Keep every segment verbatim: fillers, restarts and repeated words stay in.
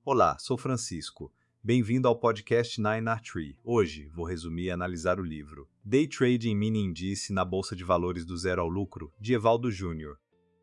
Olá, sou Francisco. Bem-vindo ao podcast nove R Tree. Hoje vou resumir e analisar o livro Day Trading Mini Índice na Bolsa de Valores do Zero ao Lucro, de Evaldo Júnior.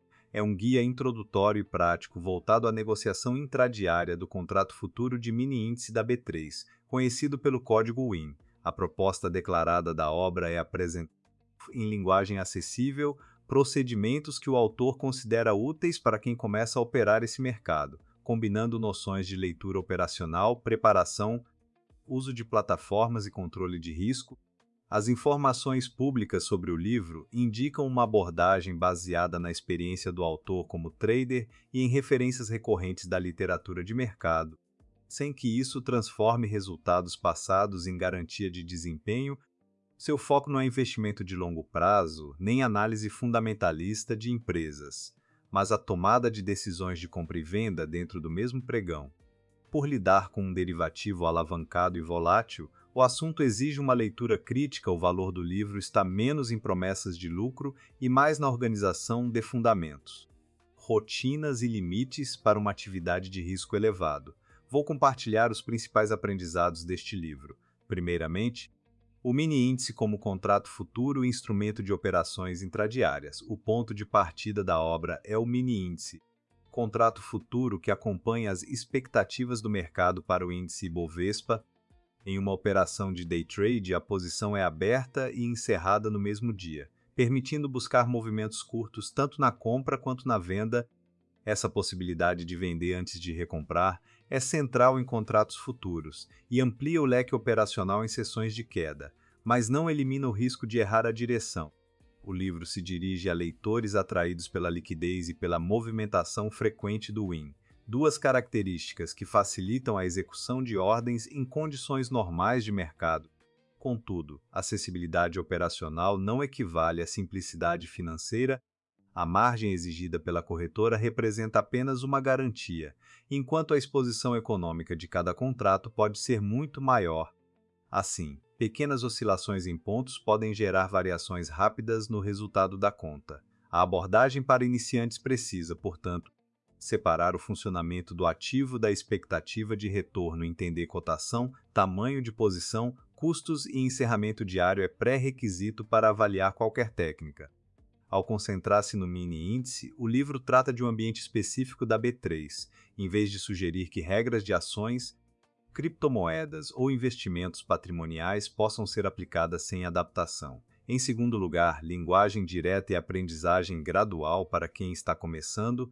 É um guia introdutório e prático voltado à negociação intradiária do contrato futuro de mini índice da B três, conhecido pelo código W I N. A proposta declarada da obra é apresentar em linguagem acessível procedimentos que o autor considera úteis para quem começa a operar esse mercado, combinando noções de leitura operacional, preparação, uso de plataformas e controle de risco. As informações públicas sobre o livro indicam uma abordagem baseada na experiência do autor como trader e em referências recorrentes da literatura de mercado, sem que isso transforme resultados passados em garantia de desempenho. Seu foco não é investimento de longo prazo, nem análise fundamentalista de empresas, mas a tomada de decisões de compra e venda dentro do mesmo pregão. Por lidar com um derivativo alavancado e volátil, o assunto exige uma leitura crítica. O valor do livro está menos em promessas de lucro e mais na organização de fundamentos, rotinas e limites para uma atividade de risco elevado. Vou compartilhar os principais aprendizados deste livro. Primeiramente, o mini índice como contrato futuro e instrumento de operações intradiárias. O ponto de partida da obra é o mini índice, contrato futuro que acompanha as expectativas do mercado para o índice Ibovespa. Em uma operação de day trade, a posição é aberta e encerrada no mesmo dia, permitindo buscar movimentos curtos tanto na compra quanto na venda. Essa possibilidade de vender antes de recomprar é central em contratos futuros e amplia o leque operacional em sessões de queda, mas não elimina o risco de errar a direção. O livro se dirige a leitores atraídos pela liquidez e pela movimentação frequente do W I N, duas características que facilitam a execução de ordens em condições normais de mercado. Contudo, acessibilidade operacional não equivale à simplicidade financeira. A margem exigida pela corretora representa apenas uma garantia, enquanto a exposição econômica de cada contrato pode ser muito maior. Assim, pequenas oscilações em pontos podem gerar variações rápidas no resultado da conta. A abordagem para iniciantes precisa, portanto, separar o funcionamento do ativo da expectativa de retorno. Entender cotação, tamanho de posição, custos e encerramento diário é pré-requisito para avaliar qualquer técnica. Ao concentrar-se no mini índice, o livro trata de um ambiente específico da B três, em vez de sugerir que regras de ações, criptomoedas ou investimentos patrimoniais possam ser aplicadas sem adaptação. Em segundo lugar, linguagem direta e aprendizagem gradual para quem está começando.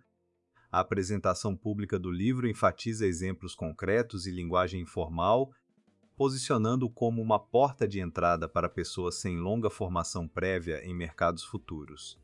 A apresentação pública do livro enfatiza exemplos concretos e linguagem informal, posicionando-o como uma porta de entrada para pessoas sem longa formação prévia em mercados futuros.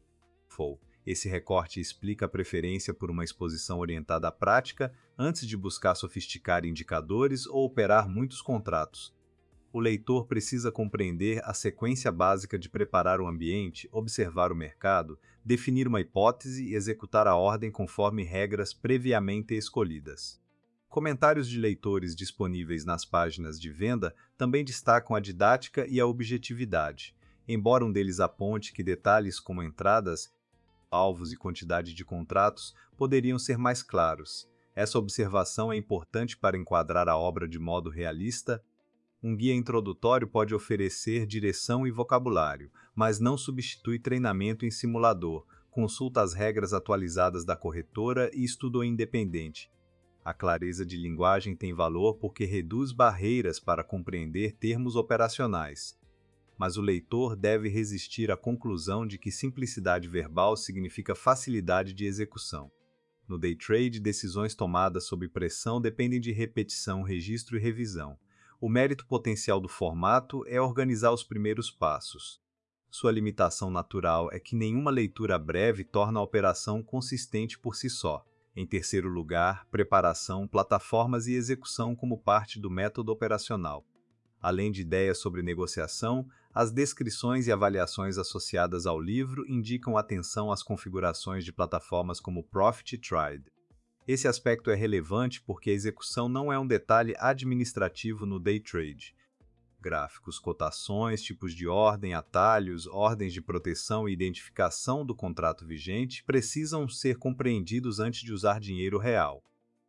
Esse recorte explica a preferência por uma exposição orientada à prática antes de buscar sofisticar indicadores ou operar muitos contratos. O leitor precisa compreender a sequência básica de preparar o ambiente, observar o mercado, definir uma hipótese e executar a ordem conforme regras previamente escolhidas. Comentários de leitores disponíveis nas páginas de venda também destacam a didática e a objetividade, embora um deles aponte que detalhes como entradas, alvos e quantidade de contratos poderiam ser mais claros. Essa observação é importante para enquadrar a obra de modo realista. Um guia introdutório pode oferecer direção e vocabulário, mas não substitui treinamento em simulador. Consulta as regras atualizadas da corretora e estudo independente. A clareza de linguagem tem valor porque reduz barreiras para compreender termos operacionais. Mas o leitor deve resistir à conclusão de que simplicidade verbal significa facilidade de execução. No day trade, decisões tomadas sob pressão dependem de repetição, registro e revisão. O mérito potencial do formato é organizar os primeiros passos. Sua limitação natural é que nenhuma leitura breve torna a operação consistente por si só. Em terceiro lugar, preparação, plataformas e execução como parte do método operacional. Além de ideias sobre negociação, as descrições e avaliações associadas ao livro indicam atenção às configurações de plataformas como Profit Trade. Esse aspecto é relevante porque a execução não é um detalhe administrativo no day trade. Gráficos, cotações, tipos de ordem, atalhos, ordens de proteção e identificação do contrato vigente precisam ser compreendidos antes de usar dinheiro real.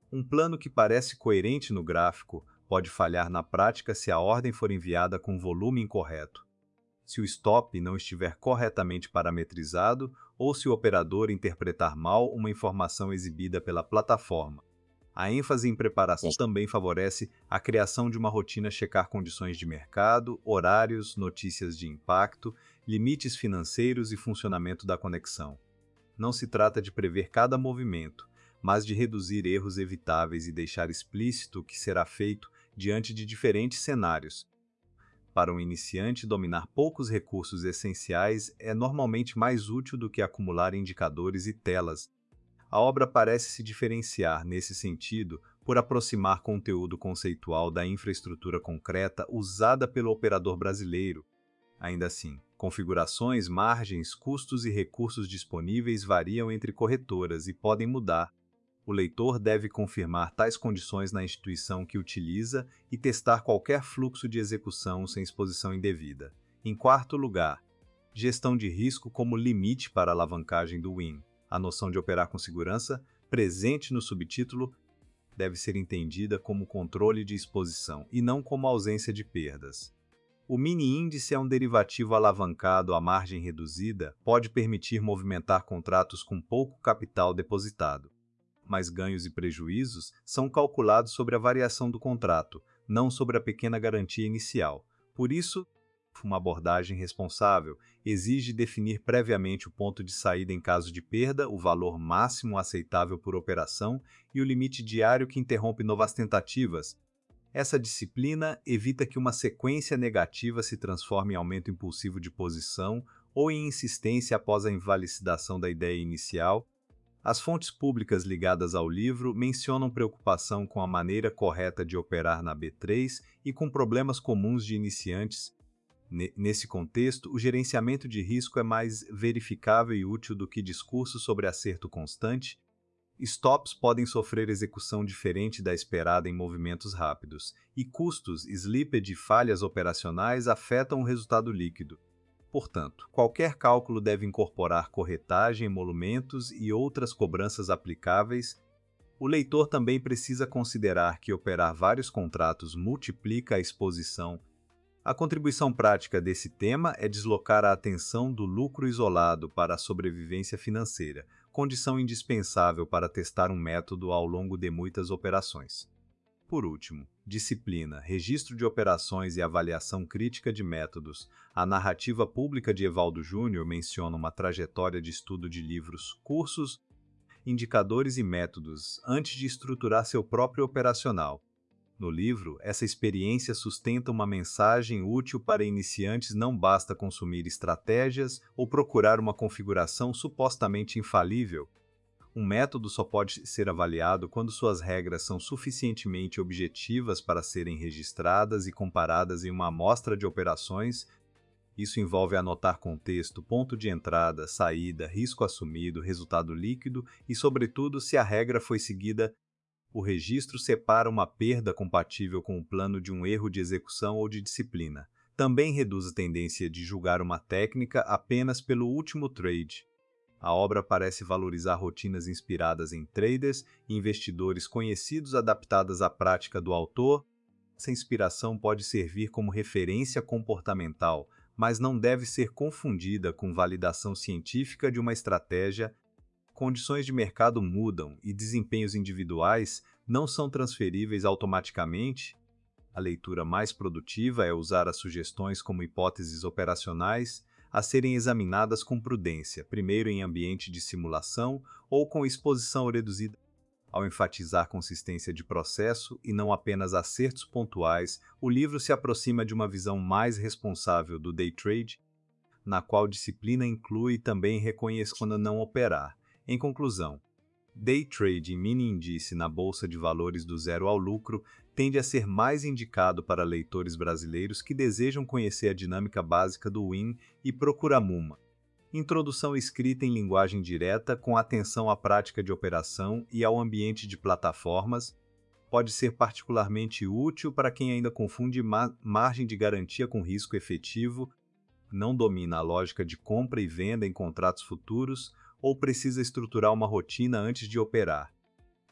Um plano que parece coerente no gráfico pode falhar na prática se a ordem for enviada com volume incorreto, se o stop não estiver corretamente parametrizado ou se o operador interpretar mal uma informação exibida pela plataforma. A ênfase em preparação também favorece a criação de uma rotina checar condições de mercado, horários, notícias de impacto, limites financeiros e funcionamento da conexão. Não se trata de prever cada movimento, mas de reduzir erros evitáveis e deixar explícito o que será feito diante de diferentes cenários. Para um iniciante, dominar poucos recursos essenciais é normalmente mais útil do que acumular indicadores e telas. A obra parece se diferenciar, nesse sentido, por aproximar conteúdo conceitual da infraestrutura concreta usada pelo operador brasileiro. Ainda assim, configurações, margens, custos e recursos disponíveis variam entre corretoras e podem mudar. O leitor deve confirmar tais condições na instituição que utiliza e testar qualquer fluxo de execução sem exposição indevida. Em quarto lugar, gestão de risco como limite para a alavancagem do Win. A noção de operar com segurança, presente no subtítulo, deve ser entendida como controle de exposição e não como ausência de perdas. O mini-índice é um derivativo alavancado à margem reduzida, pode permitir movimentar contratos com pouco capital depositado, mas ganhos e prejuízos são calculados sobre a variação do contrato, não sobre a pequena garantia inicial. Por isso, uma abordagem responsável exige definir previamente o ponto de saída em caso de perda, o valor máximo aceitável por operação e o limite diário que interrompe novas tentativas. Essa disciplina evita que uma sequência negativa se transforme em aumento impulsivo de posição ou em insistência após a invalidação da ideia inicial. As fontes públicas ligadas ao livro mencionam preocupação com a maneira correta de operar na B três e com problemas comuns de iniciantes. Nesse contexto, o gerenciamento de risco é mais verificável e útil do que discurso sobre acerto constante. Stops podem sofrer execução diferente da esperada em movimentos rápidos, e custos, slippage e falhas operacionais afetam o resultado líquido. Portanto, qualquer cálculo deve incorporar corretagem, emolumentos e outras cobranças aplicáveis. O leitor também precisa considerar que operar vários contratos multiplica a exposição. A contribuição prática desse tema é deslocar a atenção do lucro isolado para a sobrevivência financeira, condição indispensável para testar um método ao longo de muitas operações. Por último, disciplina, registro de operações e avaliação crítica de métodos. A narrativa pública de Evaldo Júnior menciona uma trajetória de estudo de livros, cursos, indicadores e métodos antes de estruturar seu próprio operacional. No livro, essa experiência sustenta uma mensagem útil para iniciantes: não basta consumir estratégias ou procurar uma configuração supostamente infalível. Um método só pode ser avaliado quando suas regras são suficientemente objetivas para serem registradas e comparadas em uma amostra de operações. Isso envolve anotar contexto, ponto de entrada, saída, risco assumido, resultado líquido e, sobretudo, se a regra foi seguida. O registro separa uma perda compatível com o plano de um erro de execução ou de disciplina. Também reduz a tendência de julgar uma técnica apenas pelo último trade. A obra parece valorizar rotinas inspiradas em traders e investidores conhecidos adaptadas à prática do autor. Essa inspiração pode servir como referência comportamental, mas não deve ser confundida com validação científica de uma estratégia. Condições de mercado mudam e desempenhos individuais não são transferíveis automaticamente. A leitura mais produtiva é usar as sugestões como hipóteses operacionais a serem examinadas com prudência, primeiro em ambiente de simulação ou com exposição reduzida. Ao enfatizar consistência de processo e não apenas acertos pontuais, o livro se aproxima de uma visão mais responsável do day trade, na qual disciplina inclui também reconhecer quando não operar. Em conclusão, day trade em mini índice na Bolsa de Valores do zero ao lucro tende a ser mais indicado para leitores brasileiros que desejam conhecer a dinâmica básica do Win e Procura-Muma. Introdução escrita em linguagem direta com atenção à prática de operação e ao ambiente de plataformas. Pode ser particularmente útil para quem ainda confunde ma- margem de garantia com risco efetivo, não domina a lógica de compra e venda em contratos futuros, ou precisa estruturar uma rotina antes de operar.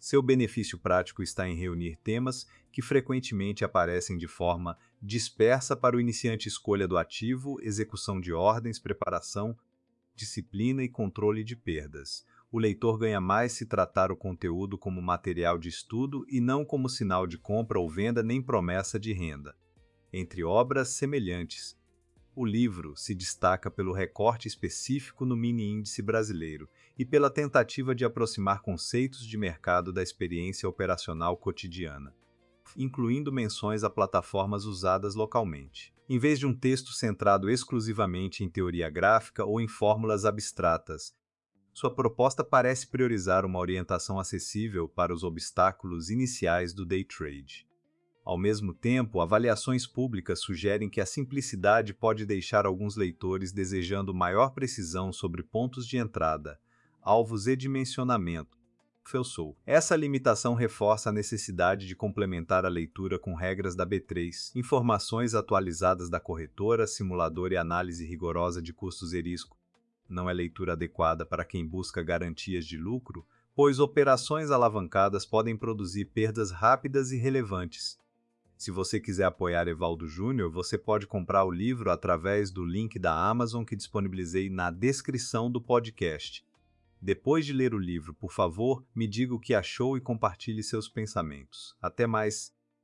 Seu benefício prático está em reunir temas que frequentemente aparecem de forma dispersa para o iniciante: escolha do ativo, execução de ordens, preparação, disciplina e controle de perdas. O leitor ganha mais se tratar o conteúdo como material de estudo e não como sinal de compra ou venda nem promessa de renda. Entre obras semelhantes, o livro se destaca pelo recorte específico no mini-índice brasileiro e pela tentativa de aproximar conceitos de mercado da experiência operacional cotidiana, incluindo menções a plataformas usadas localmente, em vez de um texto centrado exclusivamente em teoria gráfica ou em fórmulas abstratas. Sua proposta parece priorizar uma orientação acessível para os obstáculos iniciais do day trade. Ao mesmo tempo, avaliações públicas sugerem que a simplicidade pode deixar alguns leitores desejando maior precisão sobre pontos de entrada, alvos e dimensionamento. Felsou. Essa limitação reforça a necessidade de complementar a leitura com regras da B três, informações atualizadas da corretora, simulador e análise rigorosa de custos e risco. Não é leitura adequada para quem busca garantias de lucro, pois operações alavancadas podem produzir perdas rápidas e relevantes. Se você quiser apoiar Evaldo Júnior, você pode comprar o livro através do link da Amazon que disponibilizei na descrição do podcast. Depois de ler o livro, por favor, me diga o que achou e compartilhe seus pensamentos. Até mais!